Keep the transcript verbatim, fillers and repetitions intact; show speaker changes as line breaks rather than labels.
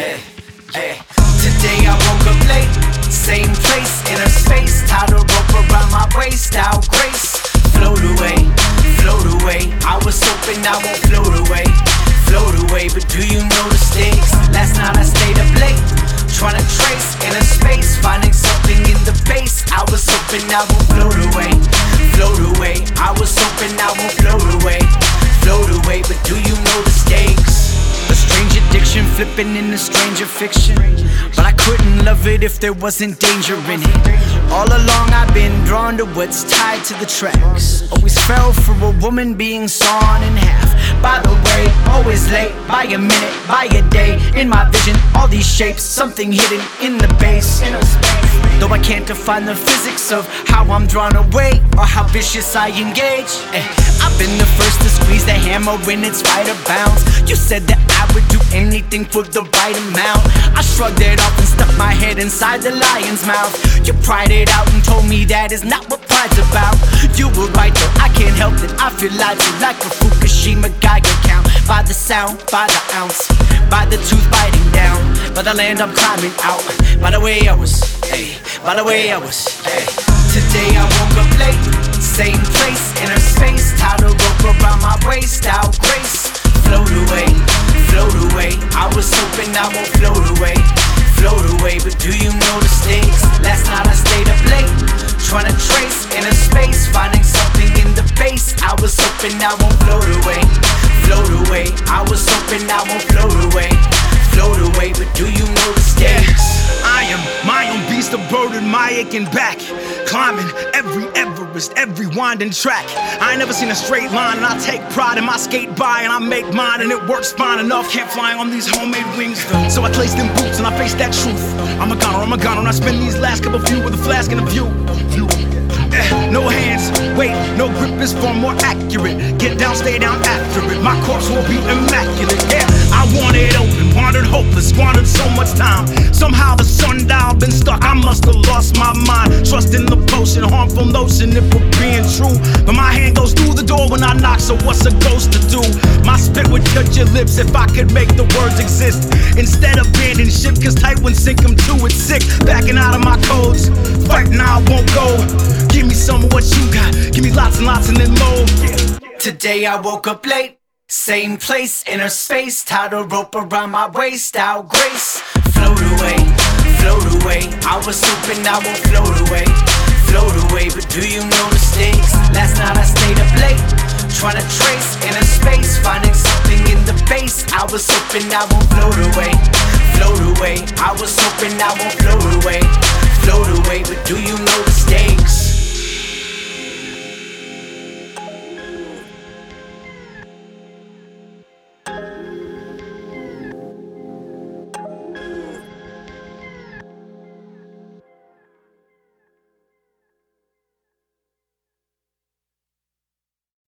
Hey, hey. Today I woke up late, same place, inner space, tied a rope around my waist, out grace. Float away, float away. I was hoping I won't float away, float away. But do you know the stakes? Last night I stayed up late, trying to trace inner space, finding something in the base. I was hoping I won't float away, float away. I was hoping I won't float away, float away. But do you know the stakes? A strange addiction, flipping into stranger fiction. But I couldn't love it if there wasn't danger in it. All along I've been drawn to what's tied to the tracks. Always fell for a woman being sawn in half. By the way, always late, by a minute, by a day. In my vision, all these shapes, something hidden in the base. Though I can't define the physics of how I'm drawn away or how vicious I engage. eh, I've been the first to squeeze the hammer when it's right of bounds. You said that I would do anything for the right amount. I shrugged it off and stuck my head inside the lion's mouth. You pried it out and told me that is not what pride's about. You were right though, I can't help it, I feel lied to like a Fukushima Geiger count. By the sound, by the ounce, by the tooth biting down, by the land I'm climbing out, by the way I was, hey, by the way I was, hey. Today I woke up late, same place, inner space, tied a rope around my waist, out grace. Float away, float away. I was hoping I won't float away, float away. But do you know the stakes? Last night I stayed up late, trying to trace inner space, finding something in the base. I was hoping I won't float away, float away. I was hoping I won't float away, float away. But do you know the stakes?
I am my own beast of burden, my aching back, climbing every Everest, every winding track. I ain't never seen a straight line, and I take pride in my skate by, and I make mine, and it works fine enough. Can't fly on these homemade wings, so I lace them boots and I face that truth. I'm a goner, I'm a goner, and I spend these last couple few with a flask and a view. Eh, no hands, wait, no grip is far more accurate. Get down, stay down after it. My corpse will be immaculate. Yeah, I want it open, wanted hopeless, squandered so much time. Somehow the sundial been stuck, I must have lost my mind. Trust in the potion, harmful notion if we're being true. But my hand goes through the door when I knock, so what's a ghost to do? My spit would touch your lips if I could make the words exist. Instead of abandon ship, cause tight ones sink them too, it's sick. Backing out of my codes, fighting I won't go. Give me some of what you got, give me lots and lots and then more. Yeah.
Today I woke up late, same place, inner space, tied a rope around my waist, out grace. Float away, float away. I was hoping I won't float away, float away. But do you know the stakes? Last night I stayed up late, trying to trace inner space, finding something in the base. I was hoping I won't float away, float away. I was hoping I won't float away, float away. But do you know the stakes?